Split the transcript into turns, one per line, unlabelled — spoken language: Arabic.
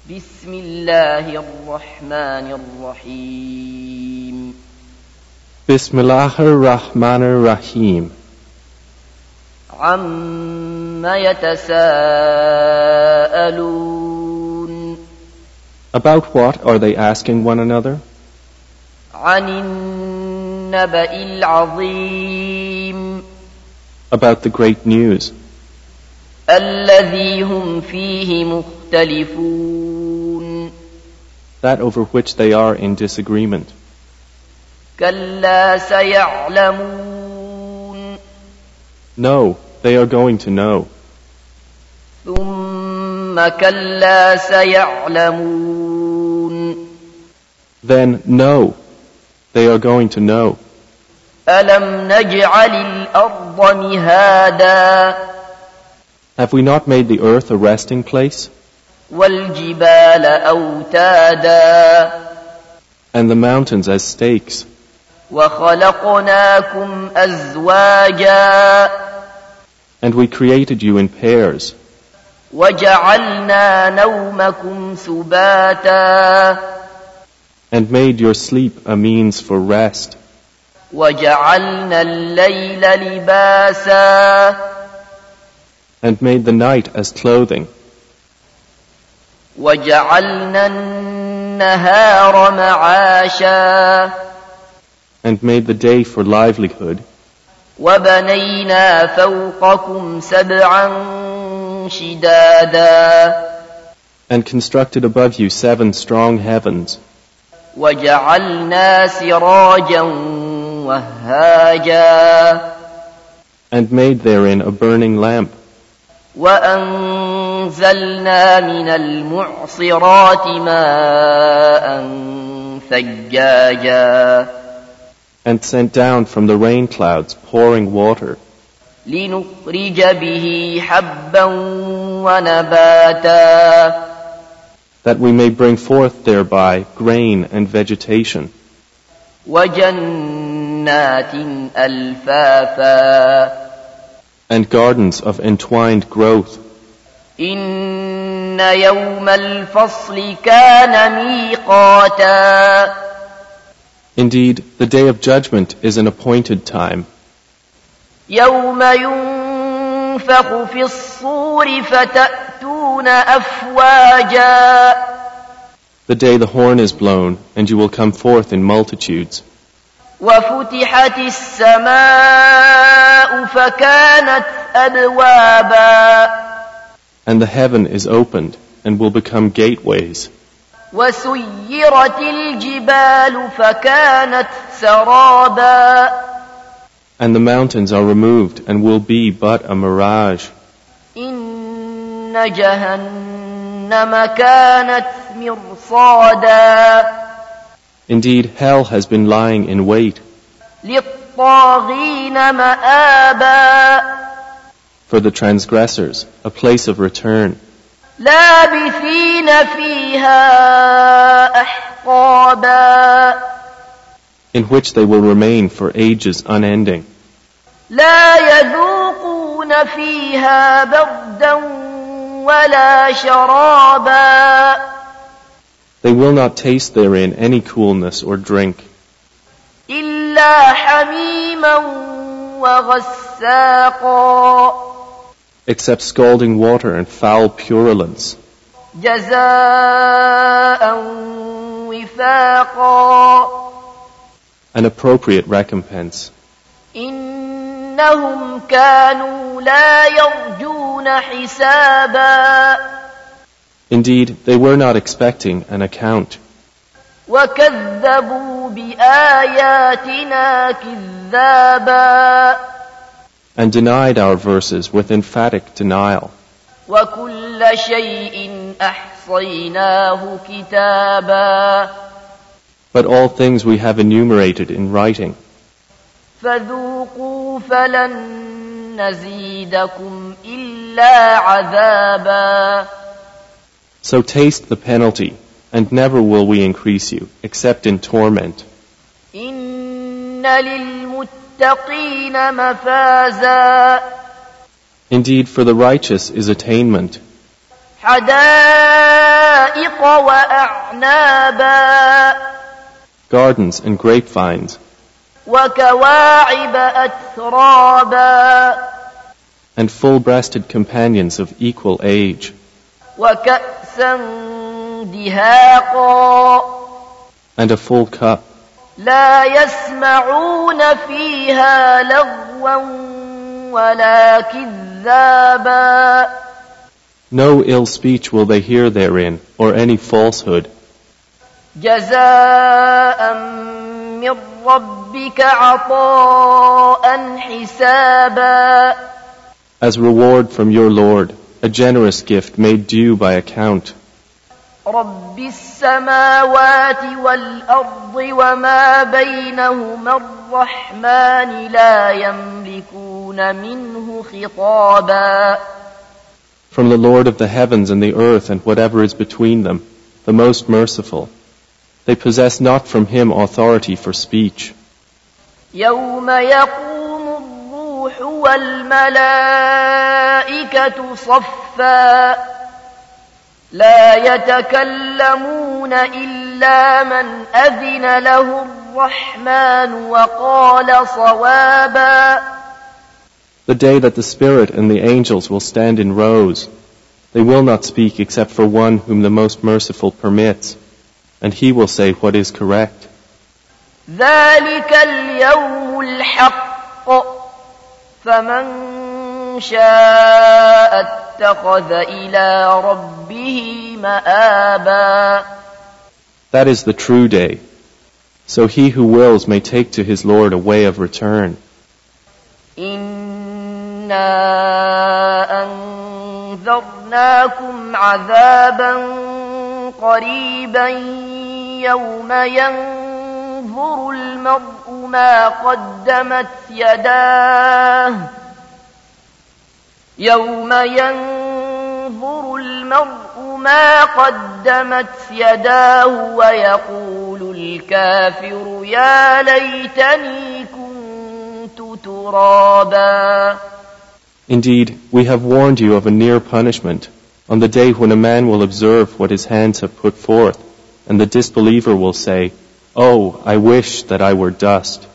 بسم الله الرحمن الرحيم
بسم الله الرحمن الرحيم
عما يتساءلون
About what are they asking one another?
عن النبأ العظيم
About the great news
الذي هم فيه مختلفون
that over which they are in disagreement.
كلا سيعلمون
No, they are going to know.
ثم كلا سيعلمون
Then no, they are going to know.
ألم نجعل الأرض مهادا
Have we not made the earth a resting place,
والجبال أوتادا
and the mountains as stakes,
وخلقناكم أزواجا
and we created you in pairs,
وجعلنا نومكم سباتا
and made your sleep a means for rest,
وجعلنا الليل لباسا
and made the night as clothing,
وجعلنا النهار معاشا
and made the day for livelihood,
وبنينا فوقكم سبعا شدادا
and constructed above you 7 strong heavens,
وجعلنا سراجا وهاجا
and made therein a burning lamp,
وأنزلنا من المعصرات ماء ثجاجا
and sent down from the rain clouds pouring water,
لنخرج به حبا ونباتا
that we may bring forth thereby grain and vegetation,
وجنات ألفافا
and gardens of entwined growth.
إن يوم الفصل كان ميقاتا
Indeed, the day of judgment is an appointed time,
يوم ينفخ في الصور فتأتون أفواجا
the day the horn is blown, and you will come forth in multitudes,
وفتحت السماء فكانت أبوابا
and the heaven is opened, and will become gateways,
وسيرت الجبال فكانت سرابا
and the mountains are removed, and will be but a mirage.
إن جهنم كانت مرصادا
Indeed, hell has been lying in wait
للطاغين مآبا
for the transgressors, a place of return,
لابثين فيها أحقابا
in which they will remain for ages unending.
لا يذوقون فيها بردا ولا شرابا
They will not taste therein any coolness or drink,
إلا حميما وغساقا
except scalding water and foul purulence,
جزاء وفاقا
an appropriate recompense.
إنهم كانوا لا يرجون حسابا
Indeed, they were not expecting an account,
وكذبوا بآياتنا كذابا
and denied our verses with emphatic denial.
وكل شيء أحصيناه كتابا
But all things we have enumerated in writing.
فذوقوا فلن نزيدكم إلا عذابا
So taste the penalty, and never will we increase you, except in torment.
إن للمتقين مفازا
Indeed, for the righteous is attainment,
حدائق وأعنابا
gardens and grapevines,
وكواعب أترابا
and full-breasted companions of equal age,
وكأسا دهاقا
and a full cup.
لا يسمعون فيها لغوا ولا كذابا
No ill speech will they hear therein, or any falsehood.
جزاء من ربك عطاء حسابا
As reward from your Lord, a generous gift made due by account.
رب السماوات والأرض وما بينهما الرحمن لا يملكون منه خطابا
From the Lord of the heavens and the earth and whatever is between them, the most merciful. They possess not from him authority for speech.
يوم يقوم الروح والملائكة صفا لا يتكلمون إلا من أذن له الرحمن وقال صوابا
The day that the Spirit and the angels will stand in rows, they will not speak except for one whom the most merciful permits, and he will say what is correct.
ذلك اليوم الحق فمن شاء اتخذ إلى ربه مآبا
That is the true day. So he who wills may take to his Lord a way of return.
إنا أنذرناكم عذابا قريبا يوم ينظر المرء ما قدمت يداه ويقول الكافر يا ليتني كنت ترابا
Indeed, we have warned you of a near punishment on the day when a man will observe what his hands have put forth, and the disbeliever will say, "Oh, I wish that I were dust."